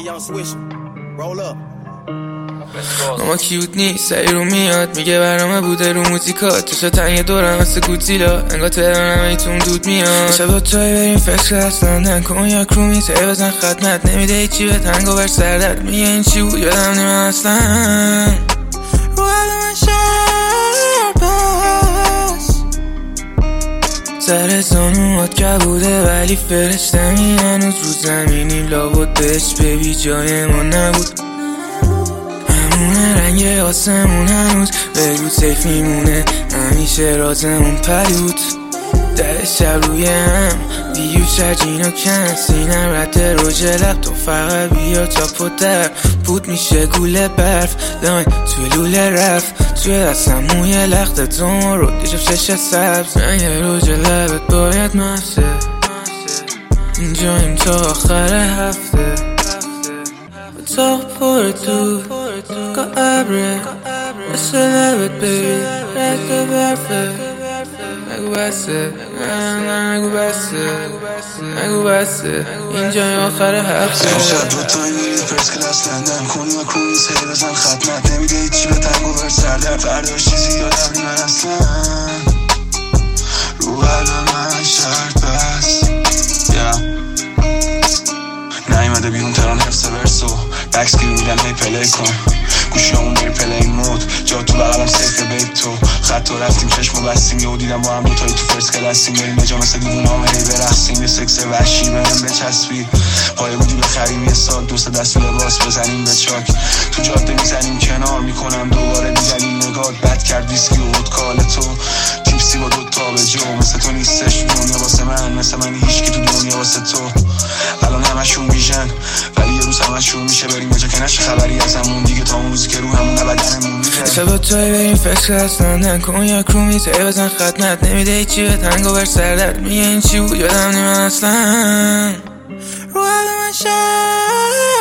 اما کیوت نیست سعی رو میاد میگه برنامه بوده رو موزیکات چشا تنگ دورم مثل گودزیلا انگار تهرانم ایتون دود میاد شبا توی بریم فکر اصلا نکن یا کرومی تی بزن خدمت نمیده ایچی به تنگ و بر سردت میگه این چی بود یادم نیمه اصلا رو من شهر بس سر زانوات که بوده ولی فرشتمی هنوز رو زمینی لابد بهش ببی جای ما نبود همونه رنگ آسمون هنوز بگو سیف میمونه همیشه رازمون پلود در شب روی هم دیو شرجین و کن سینم رد روژ لب تو فقط بیا چاپ و در بود میشه گوله برف لاین توی لوله رفت توی دستم موی لخت دوم رو دیشب شش سبز رنگ روژ لبت باید مفته اینجاییم تا آخر هفته اتاق پر دور که ابره مثل لبت بیبی رکت برفه نگو بسه نگو بسه نگو بسه اینجای آخر هفته شب رو تای میرید فرس کلاس لندن کنی و کرونی سری بزن خدمت نمیده ایچی به تنگ و بر سردر فرداش چیزی یادم نیمن اصلا رو قلب من شرط بس نیمده بیرون تران حفظ ورسو بکس گیر میدن هی پلی کن گوشی همون بری پلی مود جا تو بغلم سیف بیت تو خط و رفتیم چشم و بستیم یهو دیدم با هم دوتایی تو فرس کلاسیم بریم به جا مثل دیوون هم هی برقصیم یه سکس وحشی بهم بچسبی پایه بودی بخریم یه سال دوست دست لباس بزنیم به چاک تو جاده میزنیم کنار میکنم دوباره میزنیم نگات بد کرد ویسکی و ودکال تو تیپسی با دوتا به جو مثل تو نیستش دنیا واسه من مثل من هیچکی تو دنیا واسه تو الان همشون بیژن ولی یه روز همشون میشه بریم به جا که نشه خبری ازمون دیگه تا اون روزی که رو همون بدنمون میره شبا توی بریم فکر اصلا نکن یا کرومی تی بزن خدمت نمیده ایچی به تنگ و بر سردت میگه این چی بود یادم نیمه اصلا رو من شهر